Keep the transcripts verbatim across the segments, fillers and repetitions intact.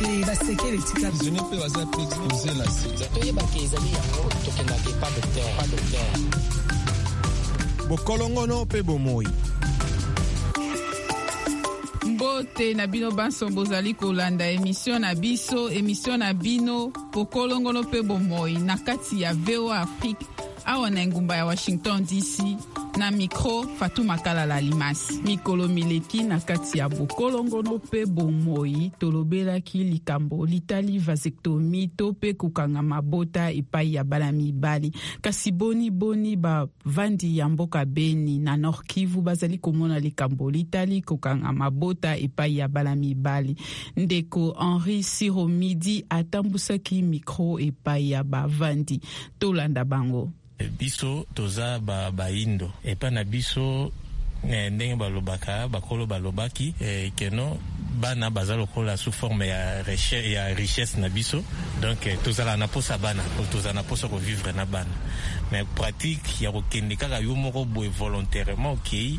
te basekele tika zone pe baza pe exposer la sida toyeba ke ezali yango tokendaka pas docteur pas docteur bokolongono pe bomoi. Mbote na bino banso bozali kolanda émission na biso émission na bino bokolongono pe bomoi na kati ya V O A Afrique awa na ngumba ya Washington D C na micro Fatou Makalala Limasi mikolo mileki na kati ya bokolongono pe bomoi tolobelaki likambo litali vasectomie to pe kukanga mabota epai ya bana mibali kasi boni boni ba vandi ya mboka Beni na Nord Kivu bazali komona likambo litali kukanga mabota epai ya bana mibali ndeko Henri Siromidi atambusaki micro epai ya ba vandi tolanda bango. Biso toza ba baindo epa na biso ndenge balobaka bakolo balobaki eh, keno bana baza lokola sous forme ya richesse ya richesse na biso donc eh, tozala na posa bana tozala na posa ko vivre na bana mais pratique ya kokende kaka yo moko boye volontairement okei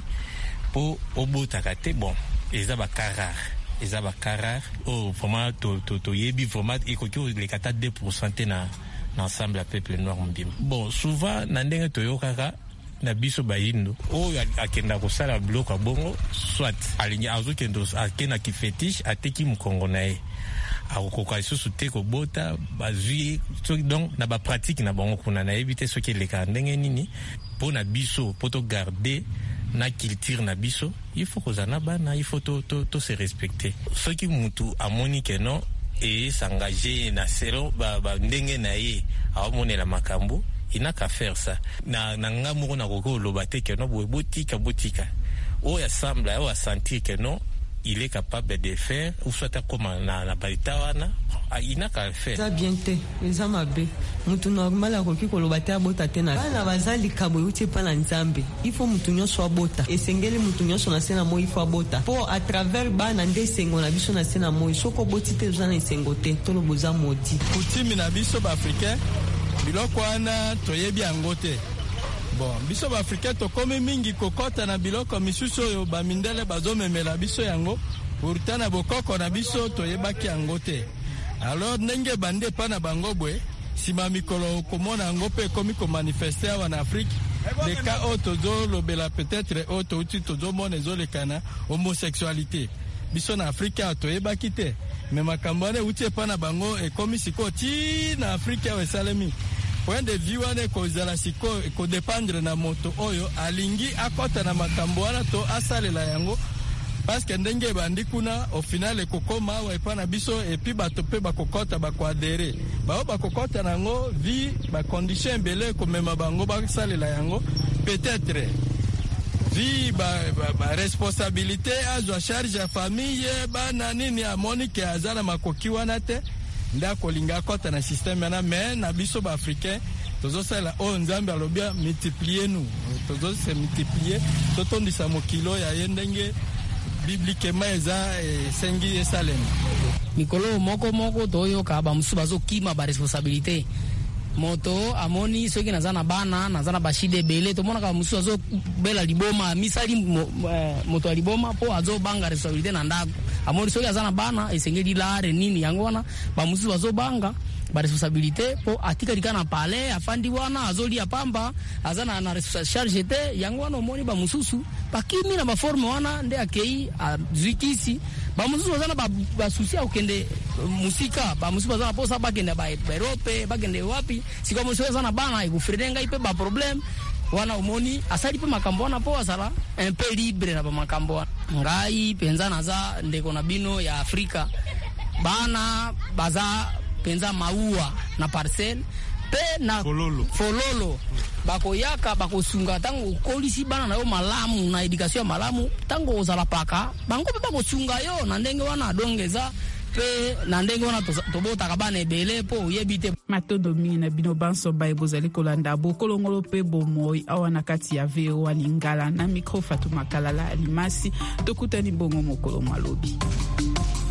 po obotaka te bon eza ba karar eza ba karar oh vraiment to to to yebi vraiment ekoki le kata deux pour cent na l'ensemble à peuple noir mbim. Bon, souvent, nandenge toyokaka na biso bayindo o akenda kosala bloka bongo soit alingi azokendo akena ki fetish ateki mkongo nae akokoka isusu te kobota bazui donc na ba pratique na bango kuna na éviter ce qui leka ndenge nini po na biso po to garder na culture na biso il faut kozana bana il faut to to, to se respecter ce qui mutu amoni que non et s'engager na sero ba, ba ndenge na ye amonela makambo ina ka faire ça na na ngamoko na koko lobate que non botika botika o ya semble o sentir que non il est capable de faire ou soit comme na na balitawana ina ka faire ça bien te eza mabe mutu normal akoki kolobate abota te na bana bazali kabo uti pa na nzambe il faut mutu nyonso abota esengeli mutu nyonso na sena mo il faut abota po à travers bana nde sengo na biso na sena mo soko boti te zana esengo te to loboza modi kutimi na biso ba africain biloko wana toyebi yango te. Bon, biso ba africain to komi mingi kokota na biloko misusu oyo ba mindele bazomemela biso yango pourtant na bokoko na biso toyebaki yango te. Alors ndenge bande pa na bango bwe sima mikolo komona yango pe komi ko manifester awa na Afrique de cas otozo lobela peut-être auto uti tozo mona ezolekana homosexualité biso na Afrique toyebaki te mais makambo ne uti pa na bango e komi siko ti na Afrique awa salemi point de vue wane kozala siko ko dépendre na moto oyo alingi akota na makambo wana to asalela yango parce que ndenge bandi kuna au final ekokoma wa epa na biso et puis bato pe bakokota bakwadere bao bakokota nango vi ba condition mbele ko mema bango basalela yango peut-être vi ba, ba, ba responsabilité azwa charge ya famille bana nini amoni ke azala makoki wana te ndako linga kota na système na mais na biso ba africain tozo sala o nzambe alobia multiplier nous tozo se multiplier totondisa mokilo ya yendenge bibliquement eza sengi esalem mikolo moko moko toyo ka ba musu bazo kima ba responsabilité moto amoni soki nazana bana nazana bashide bele to mona ka musu azo bela liboma misali mo, eh, moto aliboma po azo banga responsabilité na ndago amoni soki azana bana esengeli lare nini yango wana ba musu bazo banga ba responsabilité po atika dikana pale afandi wana azoli apamba azana na charge te yango wana omoni ba mususu bakimi na ba forme wana nde akei azikisi ba mususu azana ba, ba susi akende musika ba mususu azana posa bakende ba Europe bakende wapi siko mususu azana bana ikufredenga ipe ba problem wana omoni asali pe makambo wana po asala un peu libre na ba makambo ngai penza naza ndeko na bino ya Afrika bana baza penza maua na parcelle pe na fololo, fololo. Bako yaka bako sunga tango kolisi bana na yo malamu na education malamu tango ozala paka bango pe bako sunga yo na ndenge wana dongeza pe na ndenge wana tobota kabana ebele po yebite matondo mingi na bino banso baye bozali kolanda bokolongolo pe bomoi awa na kati ya V O A Lingala na micro Fatou Makalala Limasi tokutani bongo mokolo malobi.